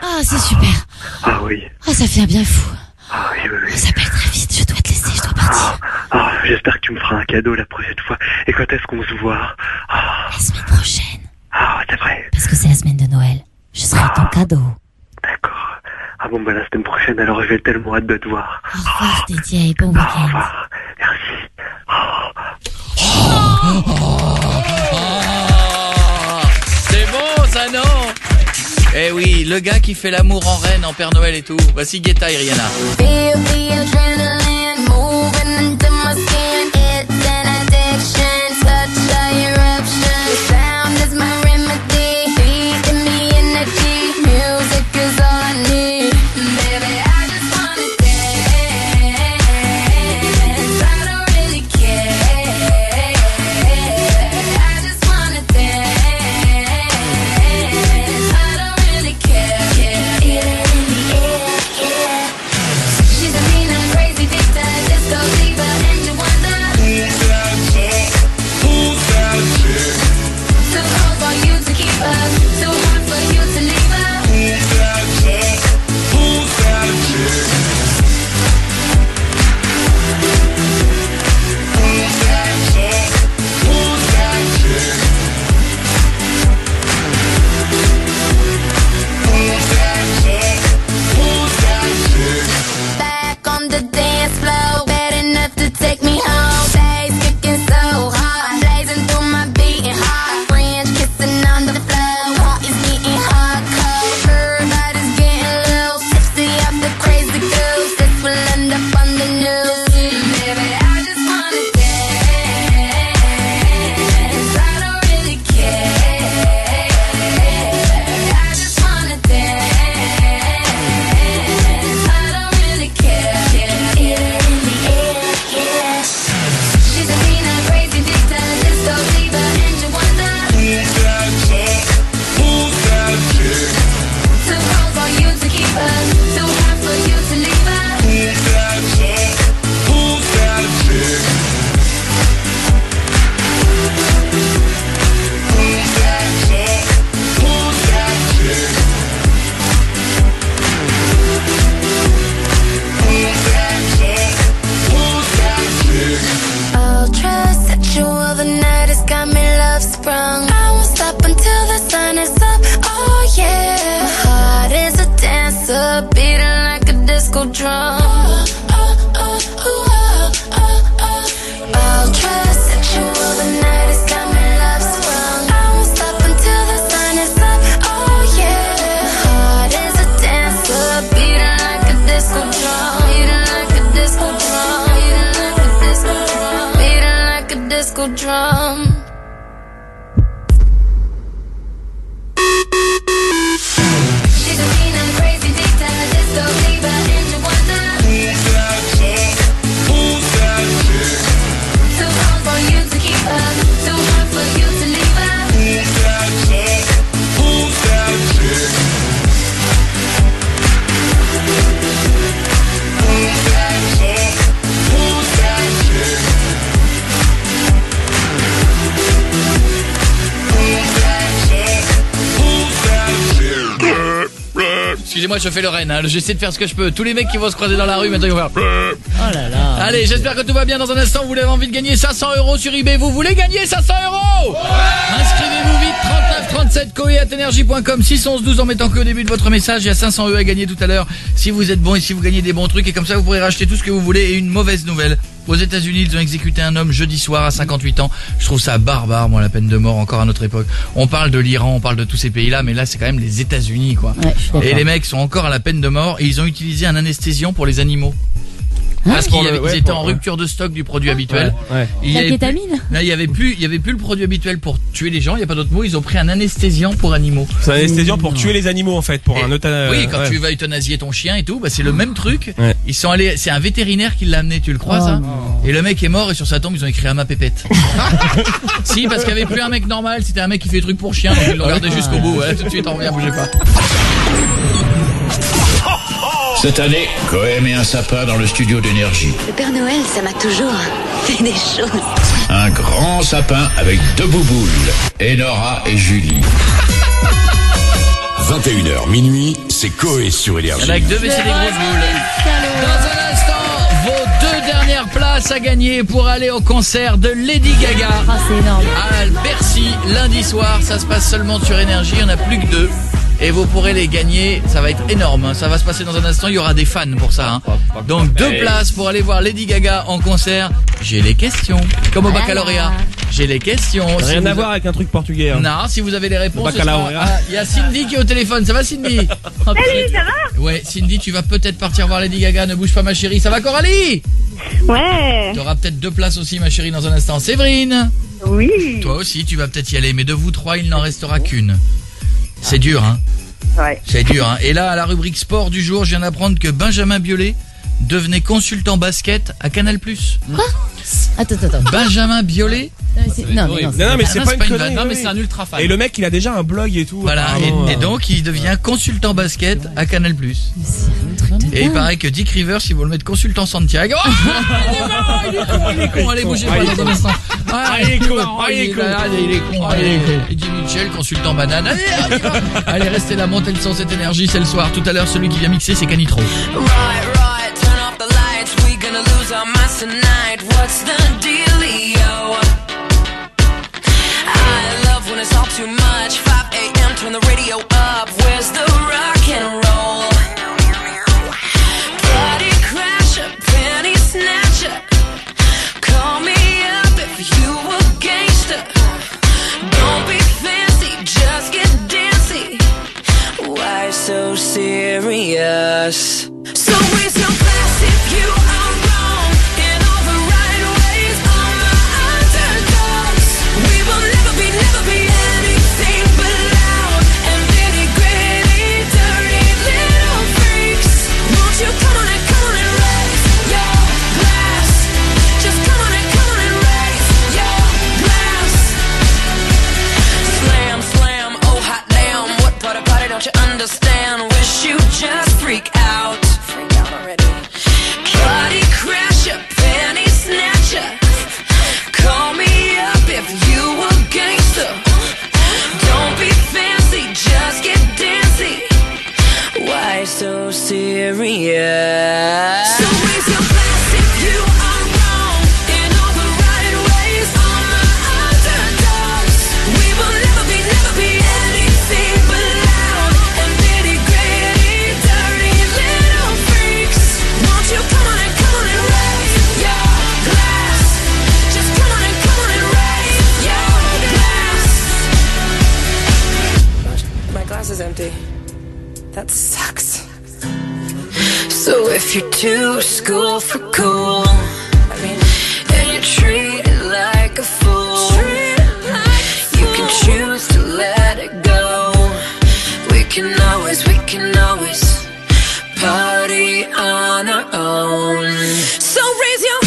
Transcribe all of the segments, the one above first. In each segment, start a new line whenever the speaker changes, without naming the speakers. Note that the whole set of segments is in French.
Ah, c'est super.
Ah oui.
Oh, ça fait un bien fou.
Ah oui, oui, oui.
Ça s'appelle très vite, je dois te laisser, je dois partir.
J'espère que tu me feras un cadeau la prochaine fois. Et quand est-ce qu'on se voit?
La semaine prochaine.
Ah, c'est vrai.
Parce que c'est la semaine de Noël. Je serai ton cadeau.
D'accord. Ah bon, bah la semaine prochaine, alors j'ai tellement hâte de te voir.
Au revoir, Didier, bon
Au
week-end.
revoir. Merci.
C'est bon, ça, non? Eh oui, le gars qui fait l'amour en reine, en Père Noël et tout. Voici Guetta et Rihanna.
Feel the adrenaline moving into my skin. It's an addiction, such a eruption. The sound is my remedy, feeding me energy. Music is all I need. Baby, I just wanna dance. I don't really care. I just wanna dance. I don't really care. Feel it in the air. She's a mean and crazy dictator, disco diva, and you wonder who's that chick? Who's that chick? Too cold for you to keep her, too hot for you to leave her. Who's that chick? Who's that chick? Who's that chick? Who's that chick? Who's that chick? Who's that chick? Back on the dance floor, bad enough to take me home. Days kicking so hard, blazing through my beating heart. French kissing on the floor, heart is beating hardcore. Everybody's getting loose, tipsy off the crazy goose. This will end up on the news. Baby, I just wanna dance. I don't really care. I just wanna dance. I don't really care. Feel it in the air. She's a mean and crazy dictator, disco diva, and you wonder who's that chick? Who's that chick? Too cold for you to keep her, too hot for you to leave her. Who's that chick? Who's that chick? Who's that chick? Who's that chick? Who's that chick? Who's that chick? Ultra sexual, the night has got me love sprung. I won't stop until the sun is up. Oh yeah, my heart is a dancer, beating like a disco drum. Ultra sexual, the night has got me love sprung. I won't stop until the sun is up. Oh yeah, my heart is a dancer, beating like a disco drum. Beating like a disco drum. Beating like a disco drum. Beating like a disco drum. She's a mean and crazy dictator, disco diva, and you wonder who's that chick? Who's that chick? Too cold for you to keep her, too hot for you to leave her. Who's that chick? Who's that chick? Who's that chick? Who's that chick? Who's that chick? Who's that chick?
Excusez-moi, je fais le reine, hein. J'essaie de faire ce que je peux. Tous les mecs qui vont se croiser dans la rue, maintenant ils vont faire.
Oh là là.
Allez, j'espère que tout va bien. Dans un instant, vous avez envie de gagner 500 € sur eBay. Vous voulez gagner 500 €? Inscrivez-vous vite, 39 37 coe@energie.com 611 12 en mettant que au début de votre message. Il y a 500 € à gagner tout à l'heure si vous êtes bon et si vous gagnez des bons trucs. Et comme ça, vous pourrez racheter tout ce que vous voulez. Et une mauvaise nouvelle. Aux États-Unis, ils ont exécuté un homme jeudi soir à 58 ans. Je trouve ça barbare, moi, la peine de mort, encore à notre époque. On parle de l'Iran, on parle de tous ces pays-là, mais là, c'est quand même les États-Unis, quoi.
Ouais, je suis d'accord.
Et les mecs sont encore à la peine de mort et ils ont utilisé un anesthésiant pour les animaux. Parce qu'ils étaient en rupture de stock du produit habituel. Il y
La
avait plus-
kétamine.
Là, il y avait plus le produit habituel pour tuer les gens. Il y a pas d'autre mot. Ils ont pris un anesthésiant pour animaux.
C'est un anesthésiant pour tuer les animaux en fait, pour
Et-
un euthanasie.
Oui, quand tu vas euthanasier ton chien et tout, bah c'est le même truc.
Ouais.
Ils sont allés, c'est un vétérinaire qui l'a amené, tu le crois
Oh
ça?
non.
Et le mec est mort et sur sa tombe ils ont écrit à ma pépette. Si, parce qu'il y avait plus un mec normal, c'était un mec qui fait des trucs pour chien, donc ils l'ont gardé jusqu'au bout. Ouais, tout de suite on revient, bougez pas.
Cette année, Cohen met un sapin dans le studio d'énergie.
Le Père Noël, ça m'a toujours fait des choses.
Un grand sapin avec deux bouboules, Enora et Julie.
21h minuit, c'est Coé sur Énergie.
Avec 2 WC des grosses boules. Dans un instant, vos 2 dernières places à gagner pour aller au concert de Lady Gaga.
Ah, c'est énorme.
À Bercy, lundi soir. Ça se passe seulement sur Énergie, il n'y en a plus que 2. Et vous pourrez les gagner, ça va être énorme, hein. Ça va se passer dans un instant, il y aura des fans pour ça, hein. Donc 2 places pour aller voir Lady Gaga en concert. J'ai les questions, comme au baccalauréat. J'ai les questions.
Rien à voir avec un truc portugais. Hein.
Non, si vous avez les réponses.
Baccalauréat.
Il y a Cindy qui est au téléphone, ça va Cindy?
Salut, ça va?
Ouais, Cindy, tu vas peut-être partir voir Lady Gaga, ne bouge pas ma chérie, ça va Coralie?
Ouais.
Tu auras peut-être 2 places aussi ma chérie dans un instant. Séverine?
Oui.
Toi aussi, tu vas peut-être y aller, mais de vous 3, il n'en restera qu'une. C'est dur, hein?
Ouais.
C'est dur, hein. Et là, à la rubrique sport du jour, je viens d'apprendre que Benjamin Biolay devenait consultant basket à Canal+.
Quoi? Attends.
Benjamin Biolay?
Non,
mais c'est pas une connerie.
Non, mais c'est un ultra fan.
Et le mec, il a déjà un blog et tout.
Voilà, et donc il devient consultant basket à Canal+. Et il paraît que Dick Rivers, ils vont le mettre consultant Santiago. Oh non, il est con, allez, bougez pas dans un instant.
Il est con.
Et Jimmy Mitchell, consultant banane. Allez, restez là, montez le son, cette énergie, c'est le soir. Tout à l'heure, celui qui vient mixer, c'est Canitro.
Right, turn off the lights. We gonna lose our minds tonight. What's the dealio? I love when it's all too much. 5 a.m. turn the radio up. Where's the rock and roll? Party crasher, penny snatcher. Call me up if you a gangster. Don't be fancy, just get dancy. Why so serious? So raise your glass if you are wrong in all the right ways. On the underdogs, we will never be anything but loud and nitty gritty, dirty little freaks. Won't you come on and raise your glass? Just come on and raise your glass. Slam, slam, oh hot damn, what part of party don't you understand? Wish you just freak out. Already. Party crasher, penny snatcher. Call me up if you a gangster. Don't be fancy, just get dancy. Why so serious? So raise your glass if you are wrong in all the right ways. On the underdogs, we will never be anything but loud and nitty gritty, dirty little freaks. Won't you come on and raise your glass? Just come on and raise your glass. My glass is empty. That sucks. So if you're too school for cool, and you treat it like a fool, you can choose to let it go. We can always party on our own. So raise your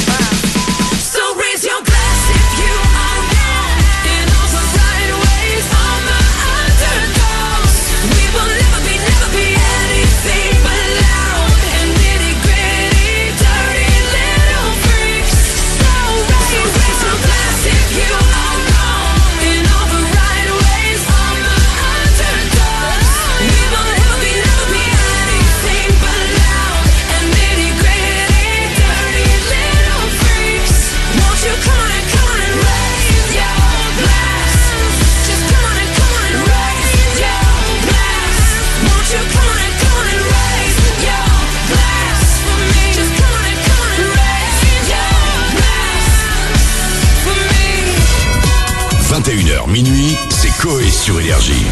glass if you are wrong in all the right ways. On the underdogs, we will never be anything but loud and nitty gritty, dirty little freaks. So raise your glass if you are wrong in all the right ways. On the underdogs, we will never be anything but loud and nitty gritty, dirty little freaks. Won't you come on and raise your glass? Just come on and raise your glass. Won't you come on and raise your glass for me? Just come on and raise your glass for me.
21h minuit, c'est Coé sur Énergie.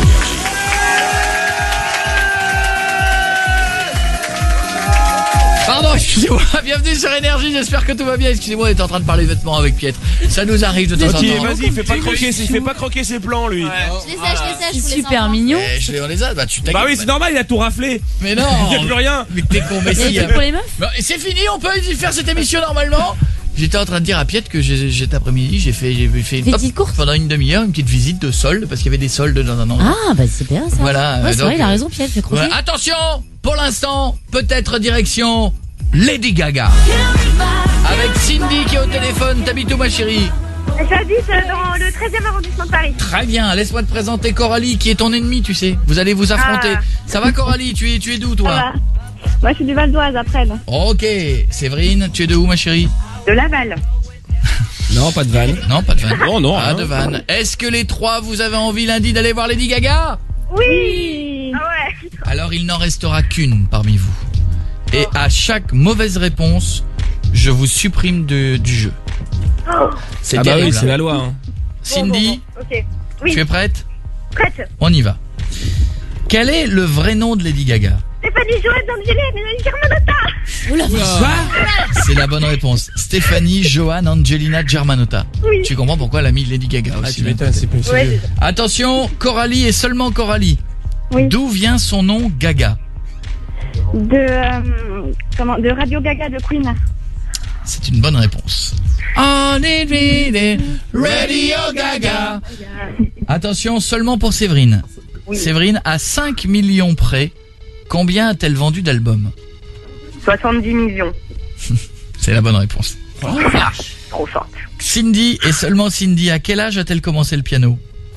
Pardon, excusez-moi, bienvenue sur Énergie, j'espère que tout va bien. Excusez-moi, on était en train de parler de vêtements avec Pietre. Ça nous arrive de temps en temps.
Ok, vas-y, fais pas croquer ses plans, lui.
Je les sèche, super mignon.
On les a, bah tu t'inquiètes.
Bah oui, c'est normal, il a tout raflé.
Mais non.
Il y a plus rien.
Mais t'es con, mais si.
Pour les meufs.
C'est fini, on peut faire cette émission normalement. J'étais en train de dire à Pietre que cet après-midi, j'ai fait
Des petites courses
pendant une demi-heure, une petite visite de solde, parce qu'il y avait des soldes dans un endroit.
Ah, bah c'est bien ça.
Voilà.
Ouais, c'est vrai, il a raison, Pierre, fais croquer.
Voilà. Attention, pour l'instant, peut-être direction Lady Gaga. Avec Cindy qui est au téléphone. T'habites où, ma chérie?
J'habite dans le 13e arrondissement de Paris.
Très bien, laisse-moi te présenter Coralie qui est ton ennemi, tu sais. Vous allez vous affronter. Ça va Coralie, tu es d'où toi?
Ça va. Moi je suis du Val d'Oise après. Là.
Ok, Séverine, tu es de où ma chérie?
De Laval.
Non, pas de vanne.
Non, pas de vanne.
Non,
pas de vanne. Est-ce que les trois vous avez envie lundi d'aller voir Lady Gaga?
Oui. Ah ouais.
Alors il n'en restera qu'une parmi vous. Et à chaque mauvaise réponse, je vous supprime du jeu. C'est
bah
terrible.
oui, c'est la loi. Hein.
Cindy,
Ok. Oui.
tu es prête?
Prête.
On y va. Quel est le vrai nom de Lady Gaga?
Stéphanie Joanne Angelina Germanotta.
Oula,
C'est la bonne réponse. Stéphanie Joanne Angelina Germanotta.
Oui.
Tu comprends pourquoi elle a mis Lady Gaga
Ah,
aussi.
tu m'étonnes, c'est plus
Ouais,
sérieux.
Attention, Coralie et seulement Coralie.
Oui.
D'où vient son nom Gaga?
De Radio Gaga de Queen.
C'est une bonne réponse. On est ready, Radio Gaga. Attention, seulement pour Séverine.
Oui.
Séverine, à 5 millions près, combien a-t-elle vendu d'albums?
70 millions.
C'est la bonne réponse.
Trop forte.
Cindy, et seulement Cindy, à quel âge a-t-elle commencé le piano?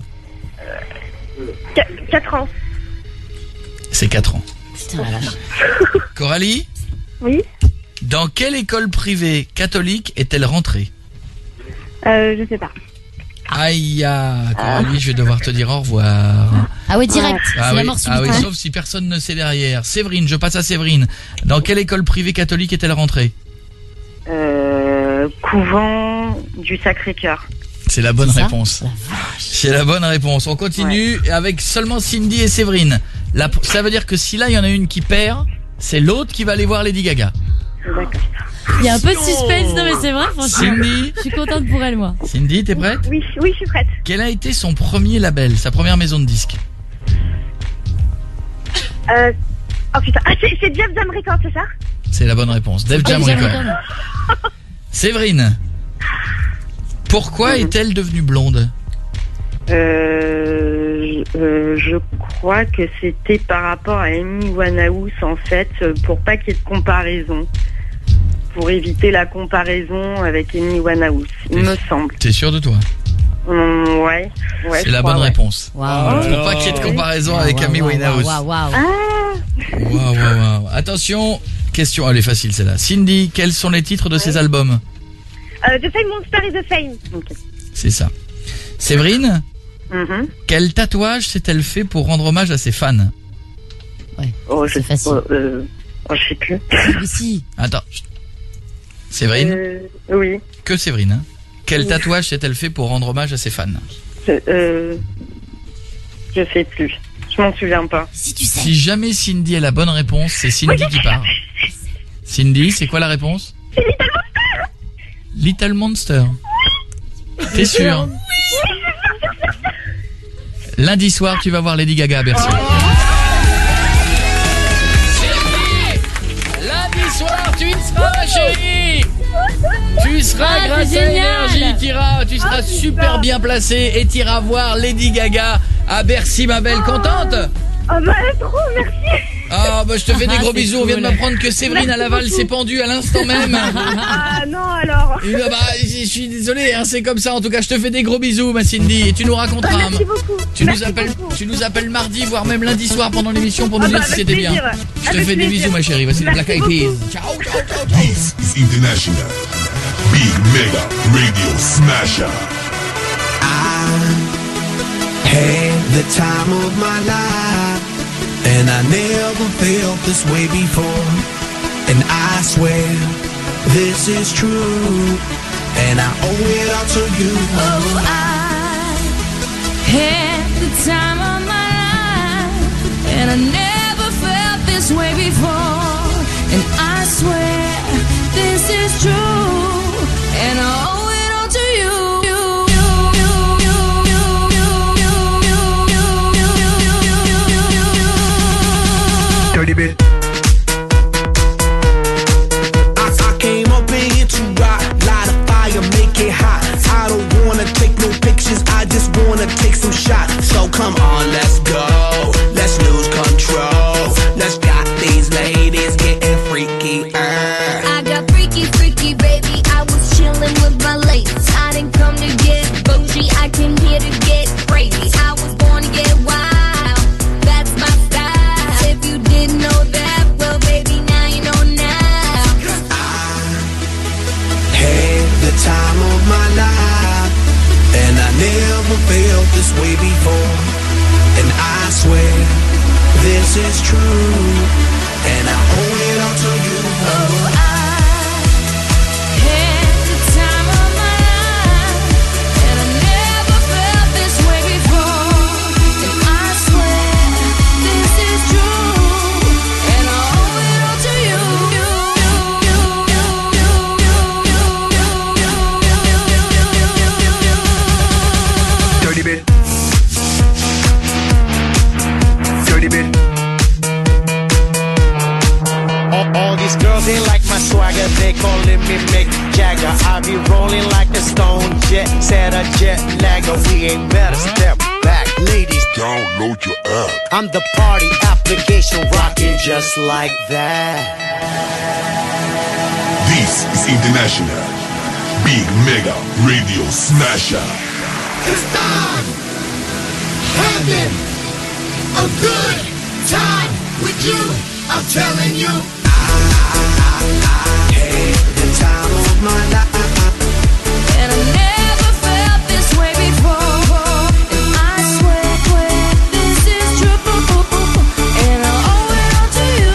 4 ans.
C'est 4 ans.
putain, la vache.
Coralie,
Oui.
dans quelle école privée catholique est-elle rentrée?
Je sais pas.
Aïe, Coralie, je vais devoir te dire au revoir.
Ah ouais, direct.
Ah
C'est
oui,
la mort subite.
ah oui, sauf si personne ne sait derrière. Séverine, je passe à Séverine. Dans quelle école privée catholique est-elle rentrée?
Couvent du Sacré-Cœur.
C'est la bonne
C'est ça
réponse. C'est la bonne réponse. On continue avec seulement Cindy et Séverine. Ça veut dire que si là il y en a une qui perd, c'est l'autre qui va aller voir Lady Gaga.
D'accord.
Il y a un peu de suspense, non mais c'est vrai, franchement.
Cindy,
Je suis contente pour elle, moi.
Cindy, t'es prête?
Oui, je suis prête.
Quel a été son premier label, sa première maison de disques?
Oh putain, c'est Jeff Jam Records, c'est ça?
C'est la bonne réponse. Def Jam Records. Séverine, pourquoi est-elle devenue blonde?
Je crois que c'était par rapport à Amy Winehouse en fait, pour pas qu'il y ait de comparaison. Pour éviter la comparaison avec Amy Winehouse, il me semble.
T'es sûr de toi?
Ouais.
C'est la bonne réponse.
Waouh.
Pour pas qu'il y ait de comparaison avec Amy Winehouse.
Waouh.
Waouh. Attention, question, elle est facile celle-là. Cindy, quels sont les titres de ses albums?
The Fame Monster et The Fame. Okay.
C'est ça. Séverine, quel tatouage s'est-elle fait pour rendre hommage à ses fans?
Ouais,
oh,
c'est facile.
Je sais plus.
Mais si.
Attends. Séverine,
oui.
que Séverine, hein? Quel tatouage s'est-elle fait pour rendre hommage à ses fans?
Je sais plus. Je m'en souviens pas.
Si tu sais.
Si jamais Cindy a la bonne réponse, c'est Cindy qui part. Cindy, c'est quoi la réponse?
C'est Little Monster.
Little Monster. T'es sûr? Lundi soir, tu vas voir Lady Gaga à Bercy. Lundi soir, tu y seras, ma chérie. Tu seras grâce à Énergie, tu seras super bien placé et t'iras voir Lady Gaga à Bercy, ma belle. Contente?
Oh bah trop, merci.
Ah bah je te fais des gros bisous. On vient de
cool.
m'apprendre que Séverine à Laval s'est pendue à l'instant même.
Ah non alors.
Je suis désolé, hein, c'est comme ça. En tout cas, je te fais des gros bisous, ma Cindy, et tu nous raconteras.
Merci beaucoup.
Tu nous appelles mardi, voire même lundi soir pendant l'émission pour nous dire si c'était bien. Je te fais des bisous, ma chérie. Voici les Black Eyed Peas. Ciao.
This is International. Big Mega Radio Smasher.
Had the time of my life, and I never felt this way before. And I swear this is true, and I owe it all to you.
Oh, I had the time of my life, and I never felt this way before. And I swear this is true, and I owe it all to you.
Dirty bit. I came up in here to rock, light a fire, make it hot. I don't wanna take no pictures, I just wanna take some shots. So come on, let's go, let's lose control. Let's got these ladies getting freaky.
I got freaky, baby. I was chilling with my ladies. I didn't come to get
this is true, and I owe it all to you.
Oh, I had the time of my life, and I never felt this way before. And I swear this is true, and I owe it all to you.
Dirty bit. Dirty bit.
All these girls, they like my swagger, they calling me Mick Jagger. I be rolling like a stone jet, set a jet lagger. We ain't better step back, ladies.
Download your app.
I'm the party application rocking just like that.
This is International Big Mega Radio Smasher.
Cause I'm having a good time with you. I'm telling you, I had the time of my life.
And I never felt this way before. And I swear this is true, and I owe it all to you.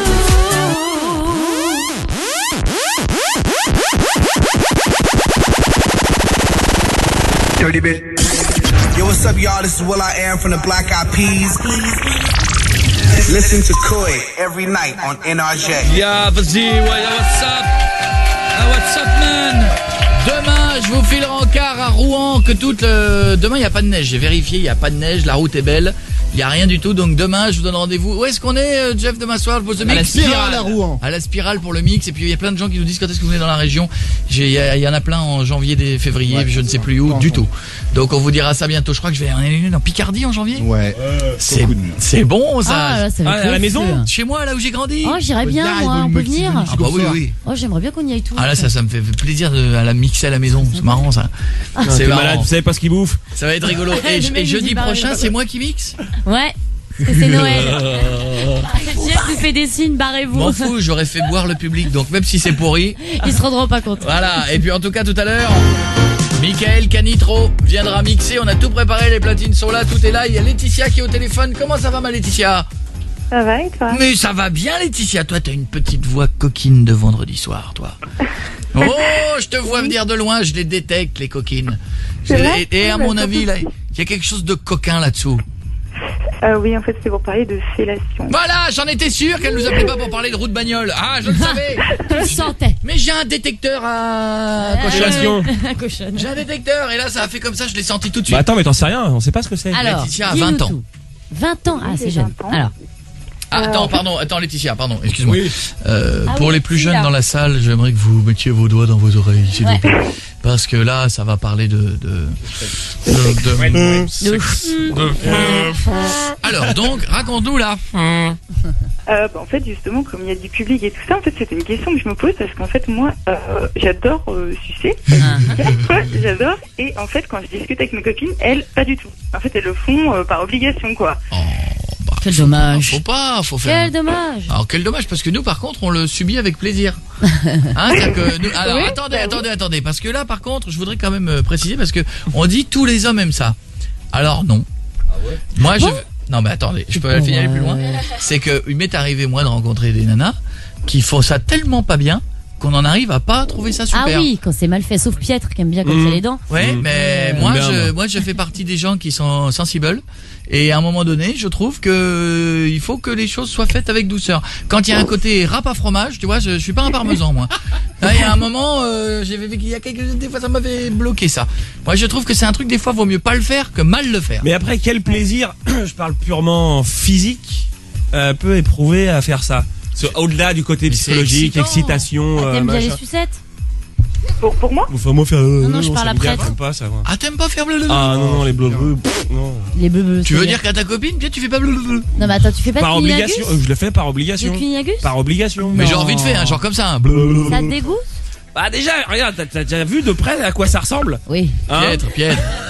Dirty bit.
Yo, what's up, y'all? This is Will I Am from the Black Eyed Peas. Listen to Koi every night on NRJ.
Yeah, vas-y, ouais, what's up? Ah, what's up, man? Demain, je vous file le rencard à Rouen que demain, il n'y a pas de neige. J'ai vérifié, il n'y a pas de neige, la route est belle. Il n'y a rien du tout, donc demain, je vous donne rendez-vous. Où est-ce qu'on est, Jeff, demain soir pour ce mix?
À la Spirale à Rouen.
À la Spirale pour le mix. Et puis, il y a plein de gens qui nous disent quand est-ce que vous venez dans la région. Il y en a plein en janvier, février, je ne sais plus où, du tout. Donc, on vous dira ça bientôt. Je crois que je vais aller dans Picardie en janvier.
Ouais.
C'est bon, ça.
Ah, là, ça va être
à la
ouf.
maison?
Chez moi, là où j'ai grandi.
Oh, j'irais bien, moi, on peut venir.
Ah bah oui, oui.
Oh, j'aimerais bien qu'on y aille tous.
Ah là, ça me fait plaisir de la mixer à la maison. C'est marrant, ça.
C'est
marrant.
malade, vous savez pas ce qu'il bouffe.
Ça va être rigolo.
Le mec
Et
nous
jeudi
dit pareil.
prochain, c'est moi qui mixe.
Ouais. Parce que c'est Noël. Jeff nous fait des signes, barrez-vous.
M'en fous, j'aurais fait boire le public, donc même si c'est pourri.
Ils se rendront pas compte.
Voilà, et puis en tout cas tout à l'heure, Michael Canitro viendra mixer, on a tout préparé, les platines sont là, tout est là, il y a Laetitia qui est au téléphone. Comment ça va, ma Laetitia?
Ça va et toi?
Mais ça va bien, Laetitia, toi t'as une petite voix coquine de vendredi soir, toi. Oh, je te vois venir de loin, je les détecte, les coquines. Et à mon avis, là, il y a quelque chose de coquin là-dessous.
Oui, en fait, c'est pour parler de fellation.
Voilà, j'en étais sûr qu'elle nous appelait pas pour parler de roue de bagnole. Ah, je le savais.
Je le sentais.
Mais j'ai un détecteur à
Cochonne.
Cochonne.
J'ai un détecteur et là ça a fait comme ça, je l'ai senti tout de suite.
Bah attends, mais t'en sais rien, on sait pas ce que c'est.
Alors,
Laetitia a
dis-nous
20 ans.
tout. 20 ans, ah, c'est
j'ai
jeune.
20 ans.
Alors,
Attends Laetitia, pardon, excuse-moi.
Oui.
Pour
oui,
les plus
si,
jeunes
là.
dans la salle, j'aimerais que vous mettiez vos doigts dans vos oreilles, s'il vous
Ouais.
plaît. Parce que là, ça va parler de Alors, donc, raconte-nous là.
En fait, justement, comme il y a du public et tout ça, en fait, c'était une question que je me pose parce qu'en fait, moi, j'adore sucer. J'adore. Et en fait, quand je discute avec mes copines, elles, pas du tout. En fait, elles le font par obligation, quoi.
quel dommage.
Faut faire.
Quel dommage.
Alors quel dommage, parce que nous par contre on le subit avec plaisir. Hein, c'est-à-dire que nous... Alors
Oui,
attendez, parce que là par contre je voudrais quand même préciser, parce que on dit tous les hommes aiment ça. Alors non. Moi non mais attendez, je peux finir aller plus loin. C'est que il m'est arrivé moi de rencontrer des nanas qui font ça tellement pas bien qu'on en arrive à pas trouver ça super.
Ah oui, quand c'est mal fait, sauf Pietre qui aime bien comme ça les dents.
Ouais, mais moi je fais partie des gens qui sont sensibles. Et à un moment donné, je trouve que il faut que les choses soient faites avec douceur. Quand il y a un côté râpe à fromage, tu vois, je suis pas un parmesan moi. Là, il y a un moment, des fois ça m'avait bloqué ça. Moi, je trouve que c'est un truc des fois vaut mieux pas le faire que mal le faire.
Mais après, quel plaisir, je parle purement physique, peut éprouver à faire ça. Au-delà du côté psychologique, excitation.
T'aimes bien les sucettes?
Pour moi?
Enfin, moi faire.
Non, je parle après.
J'aime pas ça. Moi.
Ah, t'aimes pas faire blablabla?
Ah non, les blablabla. Non.
Les bebeux.
Tu veux dire qu'à ta copine, peut-être tu fais pas blablabla?
Non, mais attends, tu fais pas
Par
de cunilingus?
obligation. Je le fais par obligation.
Le cunilingus?
Par obligation.
Mais genre vite fait, hein, genre comme ça. Hein.
Ça te dégoûte?
Bah déjà, regarde, t'as déjà vu de près à quoi ça ressemble?
Oui.
Hein
Piètre.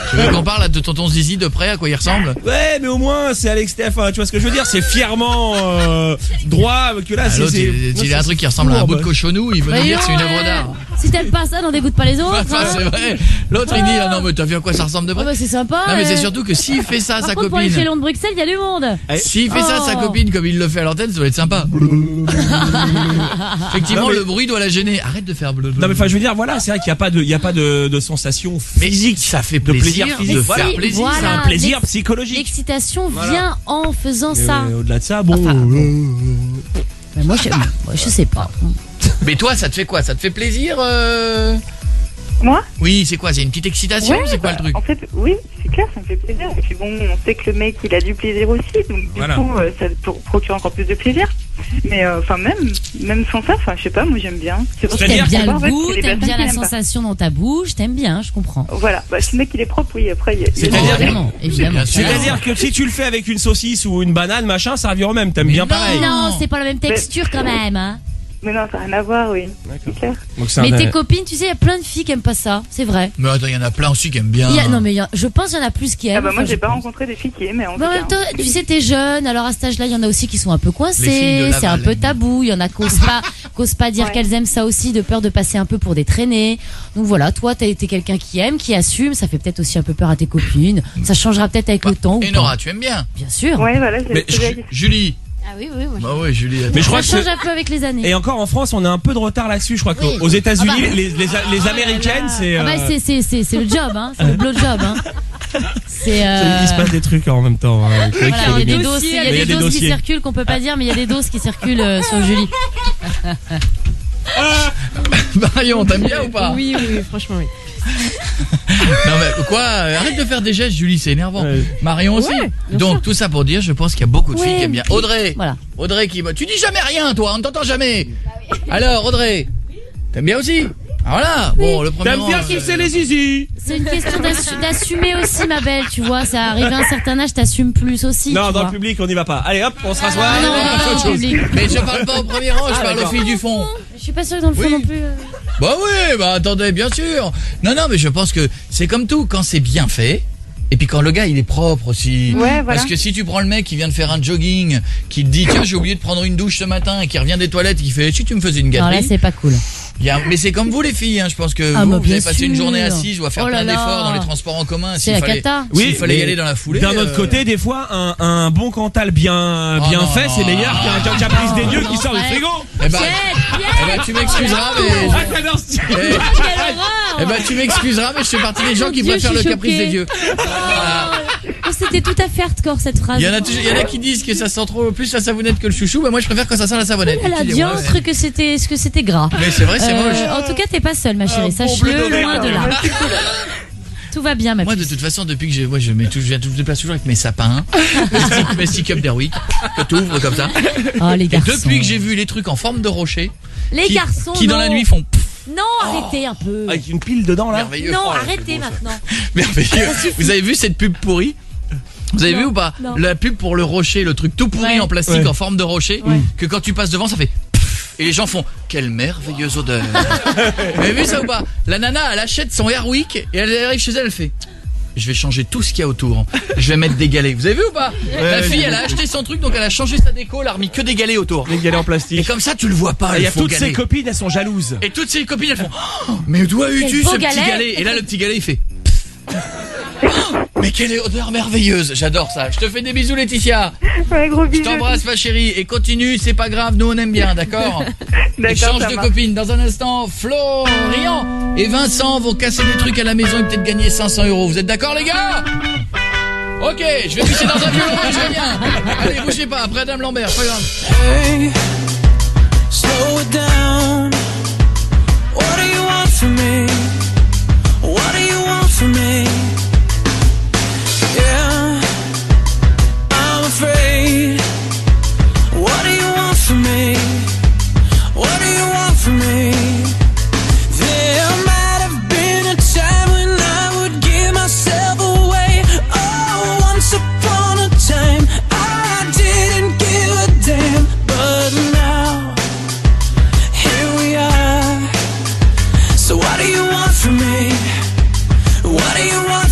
Tu veux qu'on parle de tonton Zizi de près, à quoi il ressemble?
Ouais, mais au moins c'est à l'extérieur. Enfin, tu vois ce que je veux dire, c'est fièrement droit que là.
L'autre, il a un truc qui ressemble à un bout de cochonou. Il veut nous dire que c'est une œuvre d'art.
Si t'aimes pas ça, n'en dégoûte pas les autres.
Enfin, c'est vrai. L'autre il dit ah non mais t'as vu à quoi ça ressemble de près?
Bah c'est sympa.
Non mais c'est surtout que s'il fait ça à sa
Par contre, pour les
copine.
félons de Bruxelles, il y a du monde.
S'il fait ça à sa copine comme il le fait à l'antenne, ça doit être sympa. Effectivement, le bruit doit la gêner. Arrête de faire bleu.
Non mais enfin je veux dire voilà, c'est vrai qu'il y a pas de sensation physique,
ça fait
de plaisir physique.
Mais
Voilà.
si, voilà,
c'est un plaisir psychologique.
L'excitation vient en faisant ça.
Au-delà de ça, bon.
Mais moi je sais pas.
Mais toi, ça te fait quoi? Ça te fait plaisir
Moi?
Oui, c'est quoi? C'est une petite excitation?
Ouais,
c'est quoi le truc?
En fait, oui, c'est clair, ça me fait plaisir. Et puis bon, on sait que le mec, il a du plaisir aussi, donc du coup, ça procure encore plus de plaisir. Mais enfin, même sans ça, enfin, je sais pas, moi j'aime bien. C'est pour ça que
T'aimes bien le
en fait,
goût,
c'est les
t'aimes
personnes
bien
qui
la
l'aiment pas.
sensation dans ta bouche, t'aimes bien, je comprends.
Voilà, bah, si le mec il est propre, oui, après il y a.
Évidemment.
C'est-à-dire que si tu le fais avec une saucisse ou une banane, machin, ça revient au même. T'aimes bien pareil.
Non, c'est pas la même texture quand même. Hein.
Mais non, ça n'a rien à voir, oui. C'est clair.
Donc,
mais tes copines, tu sais, il y a plein de filles qui aiment pas ça, c'est vrai.
Mais attends, il y en a plein aussi qui aiment bien.
Non mais je pense qu'il y en a plus qui aiment.
Ah bah moi
Enfin,
j'ai pas rencontré des filles qui aimaient en
Mais en même temps, tu sais, t'es jeune, alors à cet âge-là, il y en a aussi qui sont un peu
Les filles
coincées,
de
c'est un
Laval,
peu tabou, il y en a qui osent pas dire qu'elles aiment ça aussi, de peur de passer un peu pour des traînées. Donc voilà, toi, t'as été quelqu'un qui aime, qui assume, ça fait peut-être aussi un peu peur à tes copines, ça changera peut-être avec le temps.
Et Nora, tu aimes bien?
Bien sûr.
Ouais, voilà,
Julie.
Ah oui, oui, oui.
Bah ouais, Julie.
Mais je crois
ça
que
change un peu avec les années.
Et encore en France, on a un peu de retard là-dessus. Je crois
Oui.
qu'aux États-Unis,
Ah bah.
les Américaines, c'est.
Ah bah c'est le job, hein, c'est le blowjob, hein. C'est.
Il se passe des trucs en même temps. Hein.
Voilà, il y a des doses, il y a des doses qui
dossiers.
circulent qu'on peut pas dire, mais il y a des doses qui circulent sur Julie.
Marion, t'aimes bien ou pas?
Oui, franchement, oui.
Non mais quoi? Arrête de faire des gestes, Julie, c'est énervant. Marion aussi. Donc tout ça pour dire, je pense qu'il y a beaucoup de filles qui aiment bien. Audrey.
Voilà.
Audrey qui tu dis jamais rien toi, on ne t'entend jamais. Alors Audrey, t'aimes bien aussi? Ah, voilà. Bon, le premier.
T'aimes bien kisser les zizi?
C'est une question d'assumer aussi, ma belle, tu vois. Ça arrive à un certain âge, t'assumes plus aussi.
Non,
tu
dans
vois.
le public, on n'y va pas. Allez hop, on se rassoit.
Ah non,
on passe à autre chose.
public.
Mais je parle pas au premier rang, je parle aux
d'accord.
filles du fond.
Je suis pas sûre que dans le fond non plus.
Bah oui, bah attendez, bien sûr. Non, mais je pense que c'est comme tout, quand c'est bien fait. Et puis quand le gars il est propre aussi.
Ouais, voilà.
Parce que si tu prends le mec qui vient de faire un jogging, qui te dit tiens j'ai oublié de prendre une douche ce matin et qui revient des toilettes et qui fait si tu me faisais une
Non,
gâterie.
là, c'est pas cool.
Mais c'est comme vous les filles, hein. Je pense que
Ah,
vous
bah,
avez
bien
passé une
sûr.
journée assise ou à faire
Oh là
plein d'efforts
là.
dans les transports en commun.
C'est la
fallait,
cata.
S'il fallait y
mais
aller dans la foulée.
D'un autre côté, des fois, un bon Cantal bien
non,
fait, c'est
non,
meilleur qu'un caprice des dieux qui sort du
ouais.
frigo.
Eh ben, tu m'excuseras, mais.
Ah, j'adore ce
Quelle horreur.
Eh ben, tu m'excuseras, mais je fais partie des gens qui
Dieu,
préfèrent
je
le
suis
caprice
choquée.
des dieux. Voilà.
Oh, c'était tout à fait hardcore cette phrase.
Il y en a qui disent que ça sent trop plus la savonnette que le chouchou. Bah moi je préfère quand ça sent la savonnette.
Elle a diantre que c'était gras.
Mais c'est vrai, c'est moche.
En tout cas, t'es pas seule, ma chérie. Sache-le, loin de là. Tout va bien, ma
Moi de
petite.
toute façon depuis que je déplace toujours avec mes sapins, mes stick-up d'Airwick que t'ouvres comme ça.
Oh, les
Et
garçons.
depuis que j'ai vu les trucs en forme de rocher
Les garçons,
qui dans la
non.
nuit font
Non, arrêtez un peu.
Avec une pile dedans là.
merveilleux.
Non,
Oh,
arrêtez
c'est beau, ça.
maintenant.
Merveilleux.
Ça suffit.
Vous avez vu cette pub pourrie? Vous avez vu ou pas?
Non.
La pub pour le rocher, le truc tout pourri
Ouais.
en plastique
Ouais.
en forme de rocher, que quand tu passes devant ça fait et les gens font quelle merveilleuse odeur. Vous avez vu ça ou pas? La nana elle achète son Airwick et elle arrive chez elle, elle fait je vais changer tout ce qu'il y a autour. Je vais mettre des galets. Vous avez vu ou pas? La fille elle a acheté son truc donc elle a changé sa déco, elle a remis que des galets autour.
Les galets en
Et
plastique.
comme ça tu le vois pas.
Il y
le
a
faux
toutes
galet.
ses copines, elles sont jalouses.
Et toutes ses copines elles font oh, mais d'où as-tu
beau
ce petit
galet.
galet? Et là le petit galet il fait mais quelle odeur merveilleuse. J'adore ça. Je te fais des bisous Laetitia.
Ouais, gros
Je
bisous.
t'embrasse ma chérie et continue, c'est pas grave, nous on aime bien, d'accord? Et
D'accord,
change
ça
de
marche.
copine. Dans un instant, Florian et Vincent vont casser des trucs à la maison et peut-être gagner 500 €. Vous êtes d'accord les gars? Ok, je vais pisser dans un bureau et je reviens. Allez, bougez pas, après Adam Lambert, pas grave.
Hey, slow it down. What do you want from me? What do you want from me? Yeah, I'm afraid. What do you want from me? What do you want from me? There might have been a time when I would give myself away. Oh, once upon a time I didn't give a damn. But now, here we are. So what do you want from me? What do you want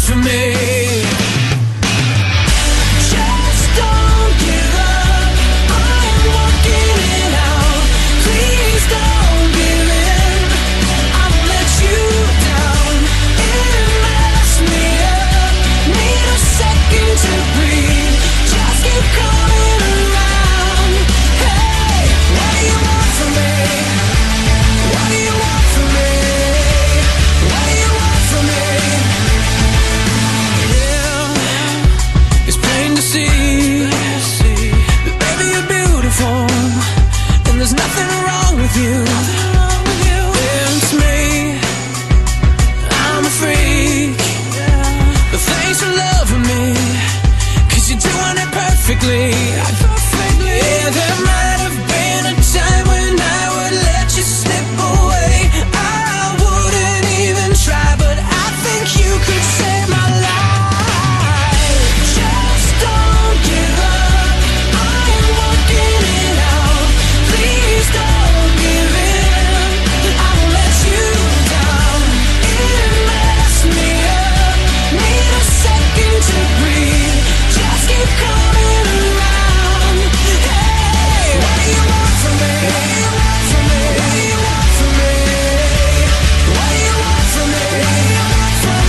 beautiful, and there's nothing wrong with you. It's me, I'm a freak, but thanks for loving me, 'cause you're doing it perfectly. Yeah, there might have been a time when I would let you slip away. I wouldn't even try, but I think you could save my life. Just don't give up, I'm working it out. Please don't give in, I won't let you down. It messed me up, need a second to breathe. Just keep coming around. Hey, what do you want from me? What do you want from me? What do you want from me? What do you want from me? What do you want from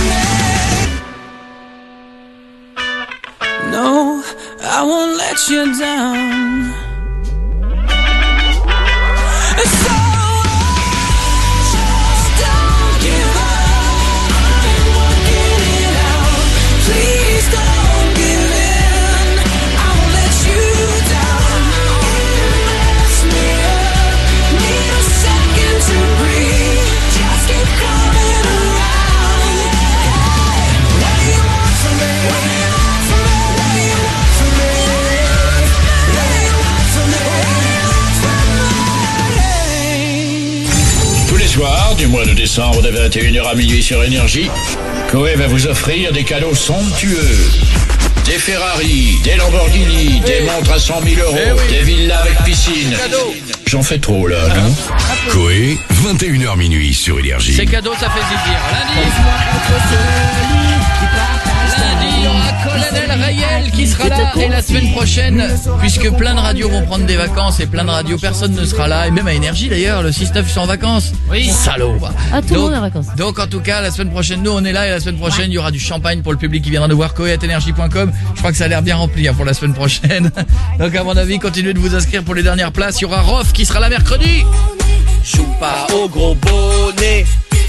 me? No, I won't let you down. So just don't give up, I'm working it out. Please don't give in, I won't let you down. It messed me up, need a second to breathe. Just keep coming around. What do you want from me? What do you want from me? What do you want from me? What do you want from me? What do you want from me?
Tous les soirs, du mois de décembre de 21h à minuit sur Énergie, Coé va vous offrir des cadeaux somptueux. Des Ferrari, des Lamborghini, des montres à 100 000 euros, des villas avec piscine. J'en fais trop là, non?
Coé, 21h minuit sur Énergie.
C'est cadeau, ça fait zizir. Lundi, il y aura Colonel Rayel qui sera là. Et la semaine prochaine, puisque plein de radios vont prendre des vacances et plein de radios, personne ne sera là. Et même à Énergie d'ailleurs, le 6-9 ils sont en vacances. Oui. Salaud.
Ah, tout le monde est en vacances.
Donc en tout cas, la semaine prochaine, nous on est là. Et la semaine prochaine, il y aura du champagne pour le public qui viendra nous voir. Coé@energie.com. Je crois que ça a l'air bien rempli pour la semaine prochaine. Donc à mon avis, continuez de vous inscrire pour les dernières places. Il y aura Rof qui sera là mercredi. Choupa au gros bonnet.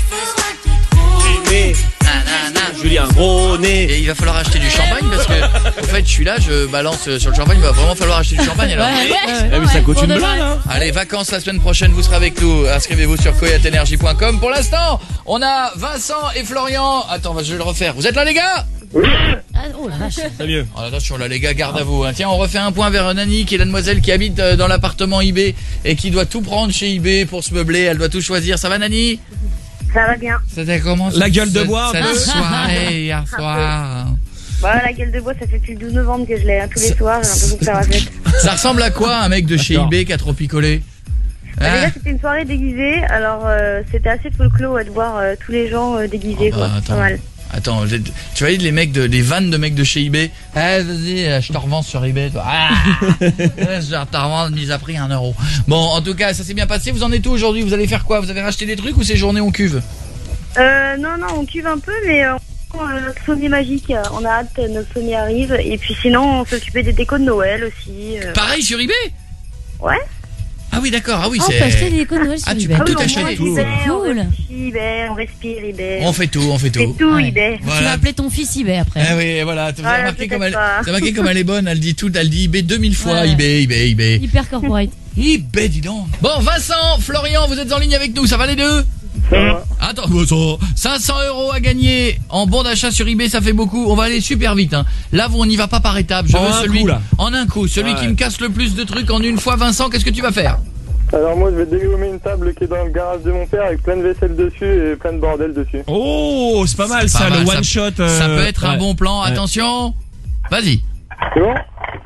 Julien Ronet.
Et il va falloir acheter du champagne parce que, en fait, je suis là, je balance sur le champagne, il va vraiment falloir acheter du champagne alors.
Mais ça coûte une blinde, hein.
Allez, vacances la semaine prochaine, vous serez avec nous. Inscrivez-vous sur coé@energie.com. Pour l'instant, on a Vincent et Florian. Attends, je vais le refaire. Vous êtes là, les gars?
Ah, oh la vache.
C'est mieux.
Oh, attention là, les gars, garde à vous. Hein. Tiens, on refait un point vers Nani, qui est la demoiselle qui habite dans l'appartement eBay et qui doit tout prendre chez eBay pour se meubler. Elle doit tout choisir. Ça va, Nani?
Ça va bien.
C'était comment
La gueule de bois.
Cette soirée hier soir.
Voilà, la gueule de bois, ça fait depuis le 12 novembre que je l'ai, tous les soirs, j'ai l'impression que ça raflette.
Ça ressemble à quoi, un mec de chez eBay qui a trop picolé?
Déjà, c'était une soirée déguisée, alors c'était assez folklore de voir tous les gens déguisés, quoi.
Attends.
Pas mal.
Attends, tu vois les vannes de mecs de chez eBay. Vas-y, je te revends sur eBay, toi. Je te revends mise à prix 1 euro. Bon, en tout cas, ça s'est bien passé. Vous en êtes où aujourd'hui? Vous allez faire quoi? Vous avez racheté des trucs ou ces journées on cuve?
Non, on cuve un peu, mais notre sommet magique, on a hâte que notre sommet arrive. Et puis sinon, on s'occupait des décos de Noël aussi.
Pareil sur eBay?
Ouais.
Ah oui, d'accord. Ah oui,
On
c'est.
peut acheter des décos de Noël sur
tu
eBay.
peux tout
on
acheter.
mange
Tout.
eBay,
Cool.
on respire eBay.
On fait tout.
C'est tout
Ouais.
eBay.
Tu vas
Voilà.
appeler ton fils eBay après.
Ah oui, voilà. Vous avez
Voilà,
remarqué comme
peut-être
elle,
pas.
vous avez remarqué comme elle est bonne. Elle dit tout. Elle dit eBay 2000 fois.
Ouais.
eBay.
Hyper corporate.
eBay, dis donc. Bon, Vincent, Florian, vous êtes en ligne avec nous. Ça va les deux? Attends, 500 € à gagner en bon d'achat sur eBay, ça fait beaucoup. On va aller super vite. Hein. Là, on n'y va pas par étapes. Je
En
veux
un
celui
coup, là.
en un coup, celui qui me casse le plus de trucs en une fois. Vincent, qu'est-ce que tu vas faire?
Alors moi je vais dégommer une table qui est dans le garage de mon père avec plein de vaisselle dessus et plein de bordel dessus.
Oh, c'est pas mal ça, le one shot.
Ça peut être un
ouais.
bon plan.
Ouais.
Attention, vas-y.
C'est bon?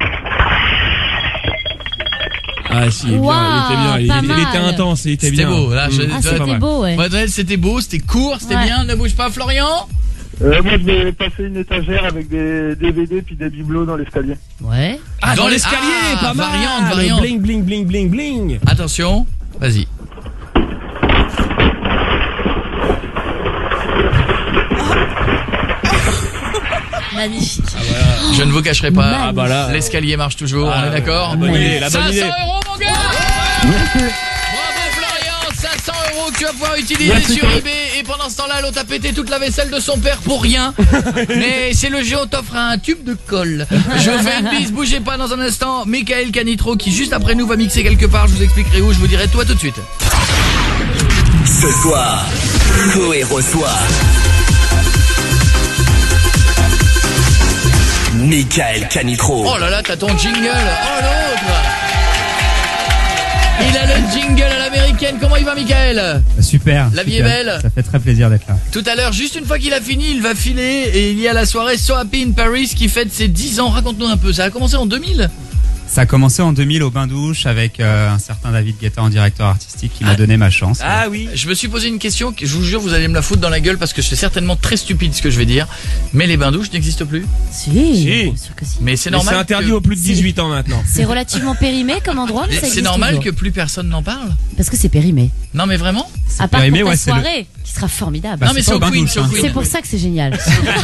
Ah si, il est bien, il était bien,
pas
il
mal.
était intense, il était
C'était
bien.
beau. Là,
Ah, c'était beau, ouais.
C'était beau, c'était court, c'était
Ouais.
bien. Ne bouge pas, Florian.
Moi je vais passer une étagère avec des DVD puis des bibelots dans l'escalier.
Ouais.
Ah, dans l'escalier, pas mal.
Variante.
Bling, bling, bling, bling, bling.
Attention, vas-y.
Magnifique.
Je ne vous cacherai pas.
Ah bah là.
L'escalier marche toujours, on est d'accord?
La bonne idée, la bonne
500
idée.
€ mon gars. Bravo Florian, 500 €. € que tu vas pouvoir utiliser sur eBay. Et pendant ce temps-là, l'autre a pété toute la vaisselle de son père pour rien. Mais c'est le jeu, on t'offre un tube de colle. Je vous fais une bise, bougez pas dans un instant. Michael Canitro qui juste après nous va mixer quelque part. Je vous expliquerai où, je vous dirai tout de suite.
Ce soir, Coé reçoit Michael Canitro.
Oh là là, t'as ton jingle. Oh l'autre. Il a le jingle à l'américaine. Comment il va, Michael?
Super.
La vie
super.
est belle.
Ça fait très plaisir d'être là.
Tout à l'heure, juste une fois qu'il a fini, il va filer et il y a la soirée So Happy in Paris qui fête ses 10 ans. Raconte-nous un peu, ça a commencé en 2000?
Ça a commencé en 2000 au bain-douche avec un certain David Guetta en directeur artistique qui m'a donné ma chance.
Ah oui. Je me suis posé une question, je vous jure, vous allez me la foutre dans la gueule parce que c'est certainement très stupide ce que je vais dire. Mais les bains-douches n'existent plus.
Si. Bien sûr que si.
Mais c'est normal.
C'est interdit aux plus de 18 ans maintenant.
C'est relativement périmé comme endroit, mais ça existe
c'est normal
toujours.
que plus personne n'en parle.
Parce que c'est périmé.
Non mais vraiment.
À part
périmé,
pour ta
ouais, c'est
soirée, qui sera formidable.
Bah, non mais c'est au Queen, c'est au Queen.
C'est pour ça que c'est génial.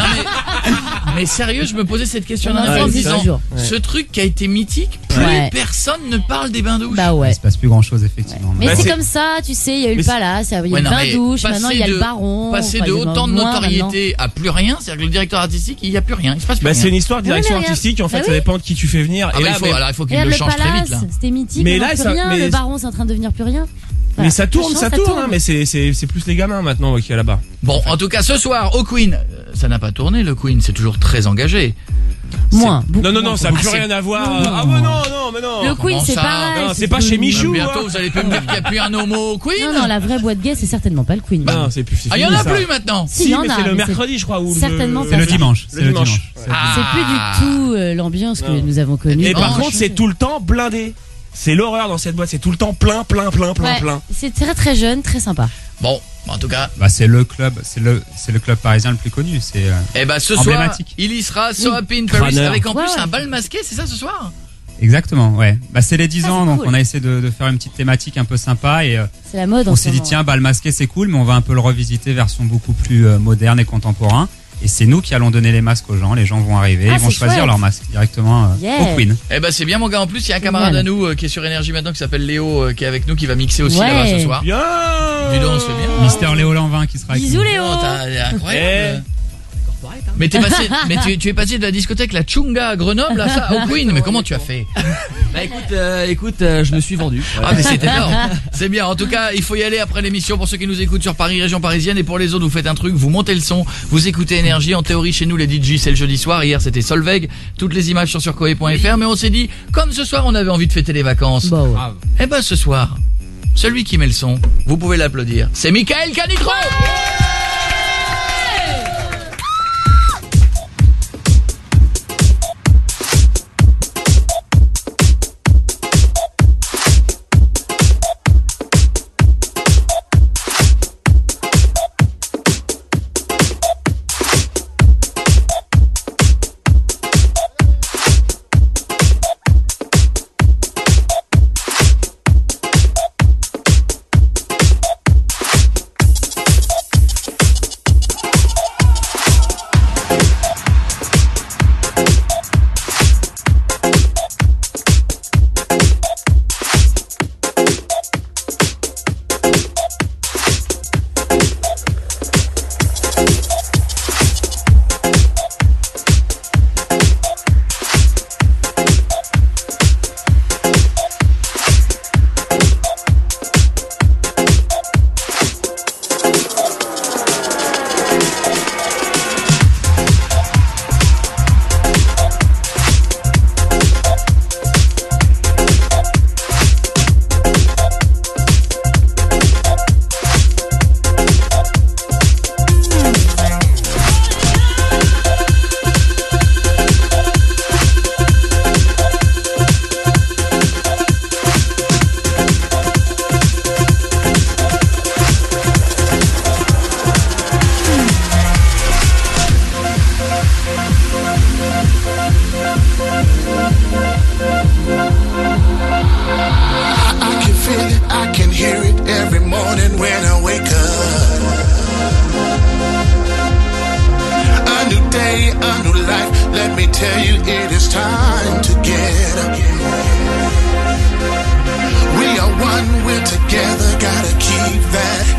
Mais sérieux, je me posais cette question
On en
d'un instant en me
fait
disant,
toujours.
ce truc qui a été mythique, plus
Ouais.
personne ne parle des bains-douches.
Bah ouais.
Il se passe plus grand-chose effectivement.
Mais c'est comme ça, tu sais, il y a eu le palace, il y a eu
Ouais,
le
non, mais
bain-douche, maintenant il y a
passer
le baron.
Passer
enfin,
de
il y en a
autant de
moins
notoriété à plus rien, c'est-à-dire que le directeur artistique, il n'y a plus rien, il se passe plus
Bah,
rien.
c'est une histoire de direction
Ouais, mais
artistique. En fait,
bah
ça
oui.
dépend de qui tu fais venir.
Ah
Et
bah,
là,
il faut qu'il
Regarde
le
le
change très vite là.
palace, c'était mythique,
Mais
mais
là,
plus
ça-
rien,
mais-
le baron c'est en train de devenir plus rien.
mais
Voilà.
ça tourne,
change,
ça tourne. Hein, mais c'est plus les gamins maintenant qui est là-bas.
Bon, en tout cas, ce soir, au Queen, ça n'a pas tourné, le Queen, c'est toujours très engagé.
Moins.
Non, ça n'a plus rien à voir. Ah mais non, mais non.
Le Queen
Comment
c'est
ça
pareil.
Non, c'est pas chez Michou.
Bientôt,
hein.
vous allez plus me dire qu'il n'y a plus un homo au Queen.
Non, la vraie boîte gay c'est certainement pas le Queen.
Non, c'est plus.
Ah, il y en
fini,
a
ça.
plus maintenant.
Si, il
Si,
y en
mais
a,
c'est le
mais
mercredi, je crois. Ou
certainement
C'est le dimanche.
Le dimanche.
C'est plus du tout l'ambiance que nous avons connue.
Et par
Non,
contre, c'est tout le temps blindé. C'est l'horreur dans cette boîte. C'est tout le temps plein.
Ouais, c'est très très jeune, très sympa.
Bon, en tout cas.
Bah c'est le club, c'est le club parisien le plus connu. C'est
Eh bah, ce soir,
emblématique.
il y sera So
Oui.
Happy in Paris
Crâneur.
avec en plus
Ouais.
un bal masqué, c'est ça ce soir?
Exactement, ouais. Bah c'est les 10
Ça,
ans,
c'est
donc
cool.
on a essayé de faire une petite thématique un peu sympa et
C'est la mode en
on
ce
s'est dit
moment.
tiens, bal masqué c'est cool, mais on va un peu le revisiter version beaucoup plus moderne et contemporain. Et c'est nous qui allons donner les masques aux gens. Les gens vont arriver,
Ah,
ils vont
c'est
choisir
chouette.
leur masque directement
Yeah.
au Queen.
Eh bah, c'est bien, mon gars. En plus, il y a un camarade à nous qui est sur Énergie maintenant qui s'appelle Léo, qui est avec nous, qui va mixer aussi
Ouais.
là-bas ce soir.
Bien.
Dis donc, c'est bien.
Mister Léo Lanvin qui sera avec
Bisous
nous.
Léo.
Oh, t'as incroyable.
Eh.
Mais t'es passé, tu es passé de la discothèque La Chunga à Grenoble à ça, au Queen. Mais comment tu as fait?
Bah écoute, je me suis vendu.
Ah mais c'est énorme. C'est bien. En tout cas, il faut y aller après l'émission pour ceux qui nous écoutent sur Paris, région parisienne, et pour les autres, vous faites un truc, vous montez le son, vous écoutez Énergie. En théorie, chez nous, les DJ, c'est le jeudi soir. Hier, c'était Solveig. Toutes les images sont sur coé.fr. Mais on s'est dit, comme ce soir, on avait envie de fêter les vacances.
Bah ouais.
Eh ben, ce soir, celui qui met le son, vous pouvez l'applaudir. C'est Michael Canitro.
tell you it is time to get up. We are one, we're together, gotta keep that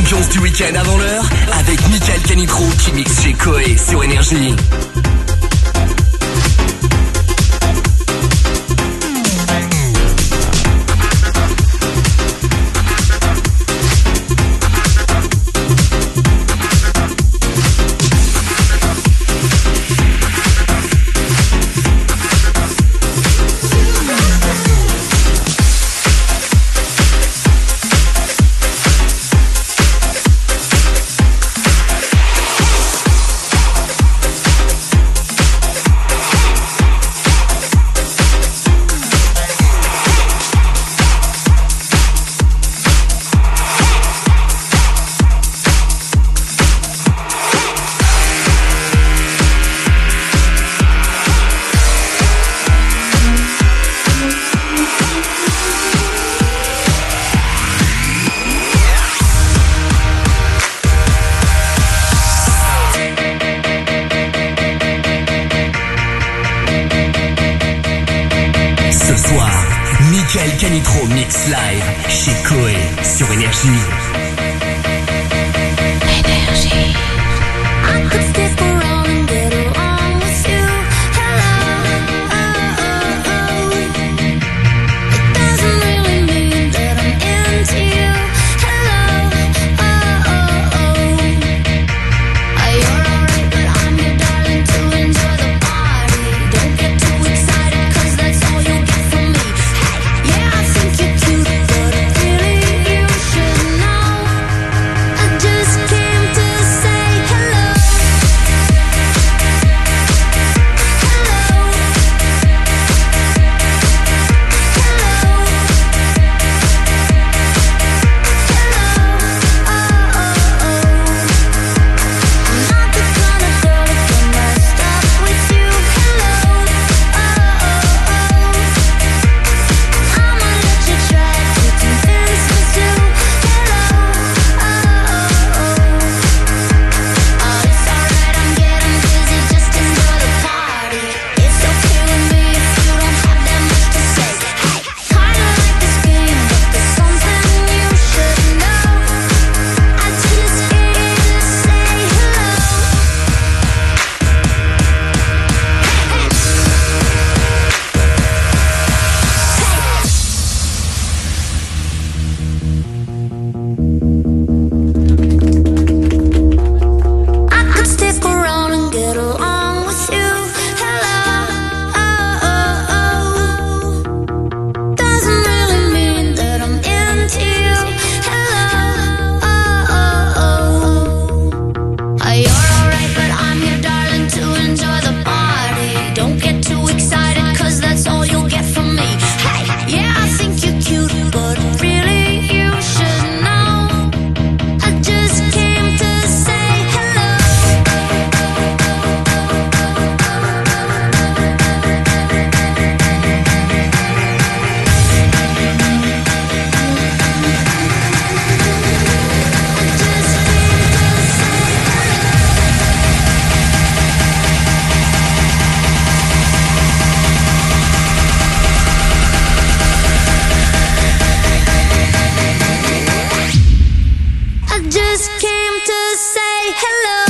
L'ambiance du week-end avant l'heure avec Michael Canitro qui mixe chez Koé sur Énergie. Canitro Mix Live chez Koé sur Énergie.
Énergie. I could stick around and get along with you. Hello. It doesn't really mean that I'm into you. Hello. You're alright, but I'm your darling to enjoy the party. Don't get too excited, 'cause that's all you'll get from me. Hey, yeah, I think you're cute, but really you should know. I just came to say hello. I could stick around and get along with you. Hello. Doesn't really mean that I'm into you. Hello. You're alright, but I'm your darling to enjoy the party. Don't get too excited, 'cause that's all you'll get from me. Hey, yeah, I think you're cute, but really you should know. I just came to say hello. I just came to say hello.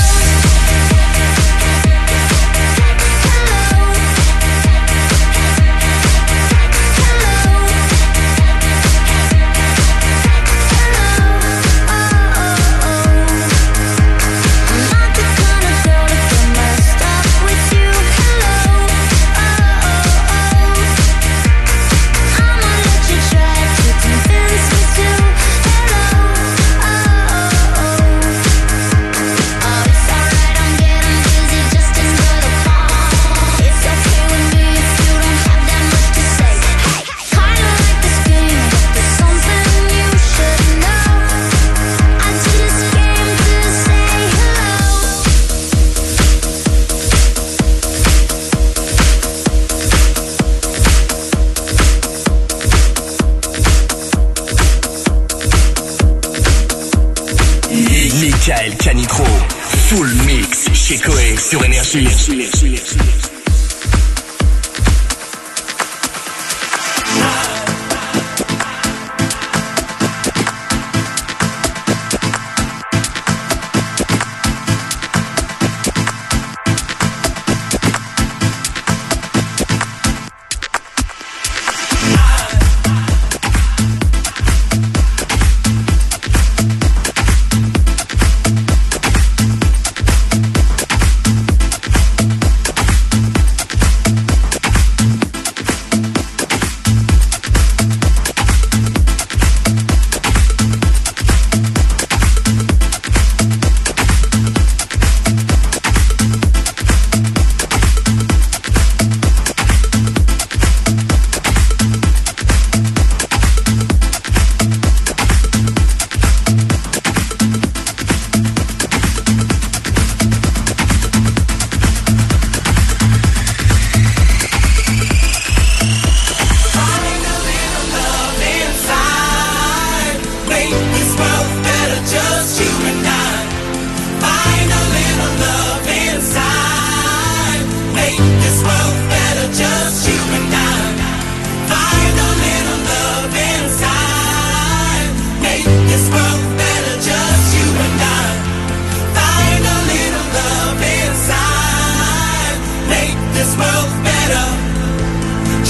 Michael Canitro, full mix chez Koé sur Énergie.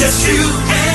Just you and